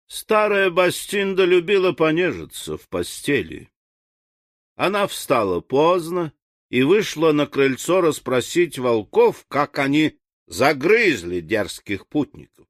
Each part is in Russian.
Старая Бастинда любила понежиться в постели. Она встала поздно и вышла на крыльцо расспросить волков, как они загрызли дерзких путников.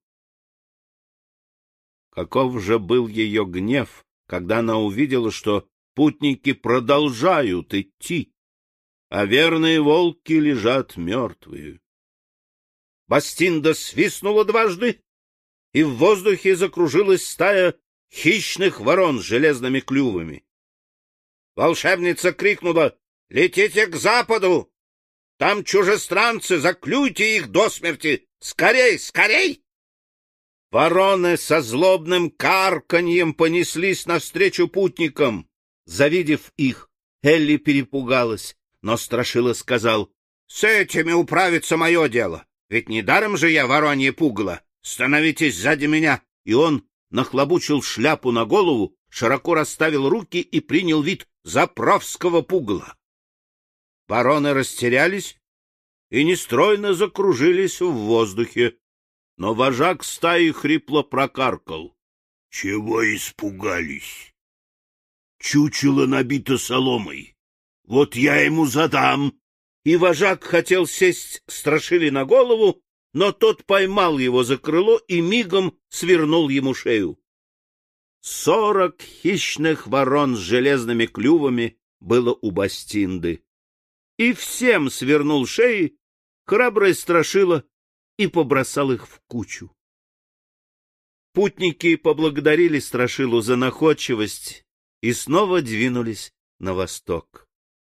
Каков же был ее гнев, когда она увидела, что путники продолжают идти, а верные волки лежат мертвые. Бастинда свистнула дважды, и в воздухе закружилась стая хищных ворон с железными клювами. Волшебница крикнула: «Летите к западу! Там чужестранцы, заклюйте их до смерти! Скорей, скорей!» Вороны со злобным карканьем понеслись навстречу путникам. Завидев их, Элли перепугалась, но Страшила сказал: «С этими управится мое дело, ведь недаром же я воронье пугало. Становитесь сзади меня!» И он нахлобучил шляпу на голову, широко расставил руки и принял вид заправского пугала. Вороны растерялись и нестройно закружились в воздухе, но вожак стаи хрипло прокаркал: «Чего испугались? Чучело набито соломой. Вот я ему задам». И вожак хотел сесть Страшиле на голову, но тот поймал его за крыло и мигом свернул ему шею. 40 хищных ворон с железными клювами было у Бастинды, и всем свернул шеи храбрый Страшила и побросал их в кучу. Путники поблагодарили Страшилу за находчивость и снова двинулись на восток.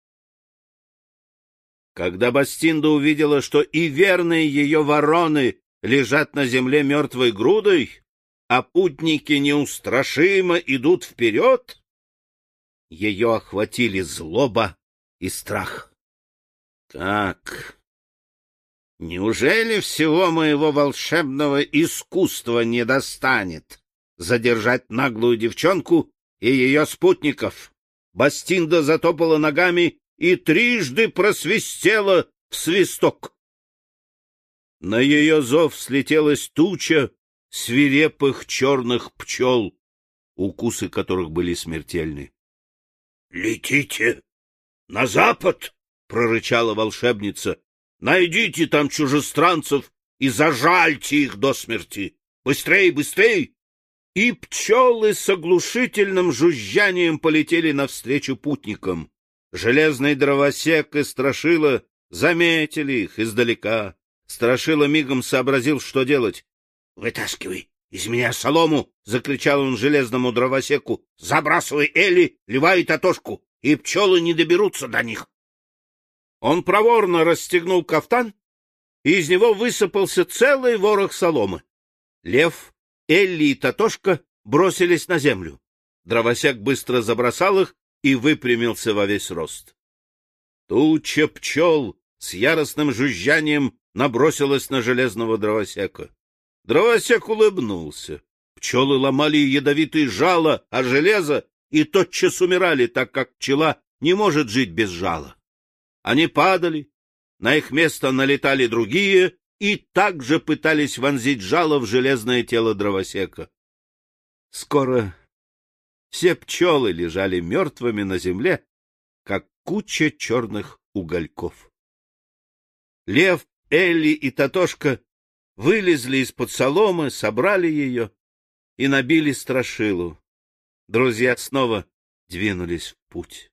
Когда Бастинда увидела, что и верные ее вороны лежат на земле мертвой грудой, а путники неустрашимо идут вперед, ее охватили злоба и страх. Так, неужели всего моего волшебного искусства не достанет задержать наглую девчонку и ее спутников? Бастинда затопала ногами и трижды просвистела в свисток. На ее зов слетелась туча свирепых черных пчел, укусы которых были смертельны. — Летите на запад! — прорычала волшебница. — Найдите там чужестранцев и зажальте их до смерти! Быстрей, быстрей! И пчелы с оглушительным жужжанием полетели навстречу путникам. Железный дровосек и Страшила заметили их издалека. Страшила мигом сообразил, что делать. — Вытаскивай из меня солому! — закричал он железному дровосеку. — Забрасывай Элли, Льва и Татошку, и пчелы не доберутся до них. Он проворно расстегнул кафтан, и из него высыпался целый ворох соломы. Лев, Элли и Татошка бросились на землю. Дровосек быстро забросал их и выпрямился во весь рост. Туча пчел с яростным жужжанием набросилась на железного дровосека. Дровосек улыбнулся. Пчелы ломали ядовитые жало о железо и тотчас умирали, так как пчела не может жить без жала. Они падали, на их место налетали другие и также пытались вонзить жало в железное тело дровосека. Скоро все пчелы лежали мертвыми на земле, как куча черных угольков. Лев, Элли и Татошка вылезли из-под соломы, собрали ее и набили Страшилу. Друзья снова двинулись в путь.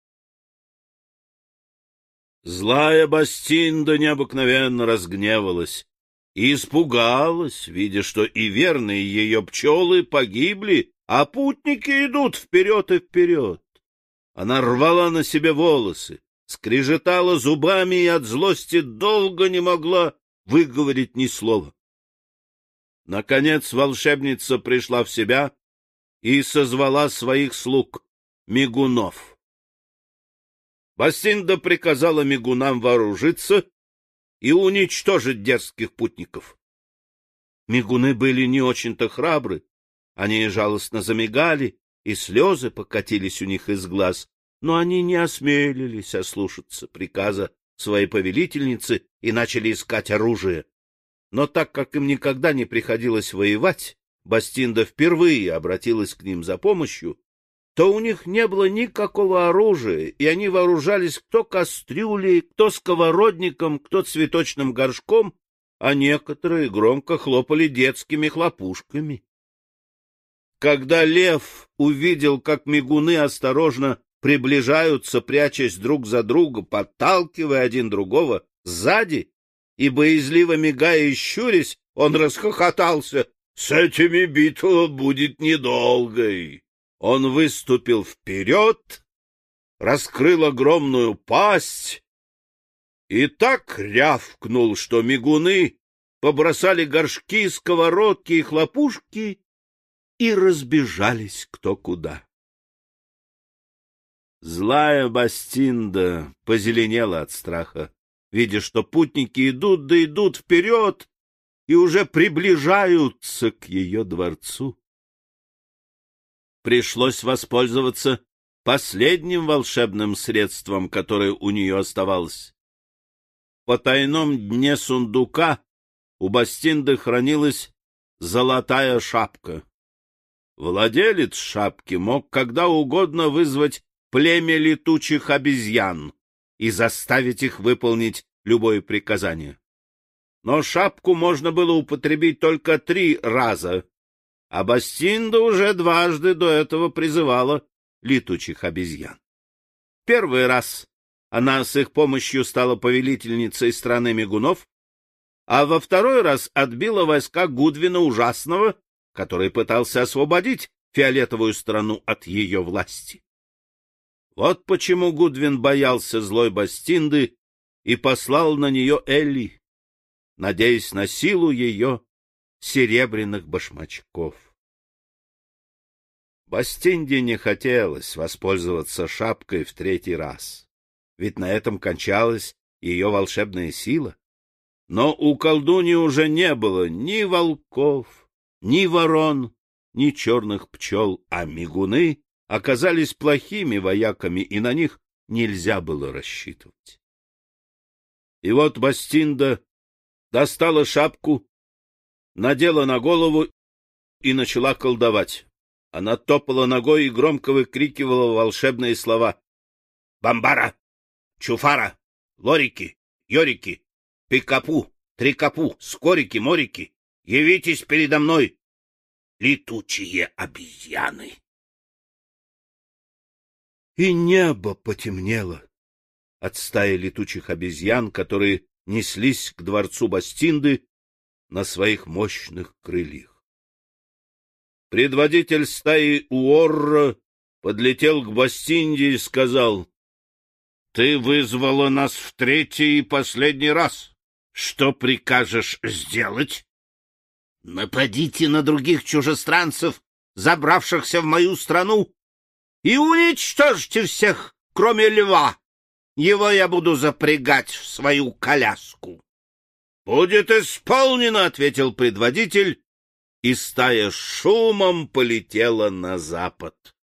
Злая Бастинда необыкновенно разгневалась и испугалась, видя, что и верные ее пчелы погибли, а путники идут вперед и вперед. Она рвала на себе волосы, скрежетала зубами и от злости долго не могла выговорить ни слова. Наконец волшебница пришла в себя и созвала своих слуг, мигунов. Бастинда приказала мигунам вооружиться и уничтожить дерзких путников. Мигуны были не очень-то храбры, они жалостно замигали, и слезы покатились у них из глаз, но они не осмелились ослушаться приказа своей повелительницы и начали искать оружие. Но так как им никогда не приходилось воевать, Бастинда впервые обратилась к ним за помощью, то у них не было никакого оружия, и они вооружались кто кастрюлей, кто сковородником, кто цветочным горшком, а некоторые громко хлопали детскими хлопушками. Когда лев увидел, как мигуны осторожно приближаются, прячась друг за друга, подталкивая один другого сзади, и боязливо мигая и щурясь, он расхохотался. «С этими битва будет недолгой». Он выступил вперед, раскрыл огромную пасть и так рявкнул, что мигуны побросали горшки, сковородки и хлопушки и разбежались кто куда. Злая Бастинда позеленела от страха, видя, что путники идут да идут вперед и уже приближаются к ее дворцу. Пришлось воспользоваться последним волшебным средством, которое у нее оставалось. В потайном дне сундука у Бастинды хранилась золотая шапка. Владелец шапки мог когда угодно вызвать племя летучих обезьян и заставить их выполнить любое приказание. Но шапку можно было употребить только 3 раза, а Бастинда уже дважды до этого призывала летучих обезьян. Первый раз она с их помощью стала повелительницей страны мигунов, а во второй раз отбила войска Гудвина Ужасного, который пытался освободить фиолетовую страну от ее власти. Вот почему Гудвин боялся злой Бастинды и послал на нее Элли, надеясь на силу ее серебряных башмачков. Бастинде не хотелось воспользоваться шапкой в 3-й раз, ведь на этом кончалась ее волшебная сила. Но у колдуньи уже не было ни волков, ни ворон, ни черных пчел, а мигуны оказались плохими вояками, и на них нельзя было рассчитывать. И вот Бастинда достала шапку, надела на голову и начала колдовать. Она топала ногой и громко выкрикивала волшебные слова. «Бамбара! Чуфара! Лорики! Йорики! Пикапу! Трикапу! Скорики! Морики! Явитесь передо мной, летучие обезьяны!» И небо потемнело от стаи летучих обезьян, которые неслись к дворцу Бастинды на своих мощных крыльях. Предводитель стаи Уорра подлетел к Бастинде и сказал: «Ты вызвала нас в 3-й и последний раз. Что прикажешь сделать?» «Нападите на других чужестранцев, забравшихся в мою страну, и уничтожьте всех, кроме льва. Его я буду запрягать в свою коляску». «Будет исполнено», — ответил предводитель, и стая шумом полетела на запад.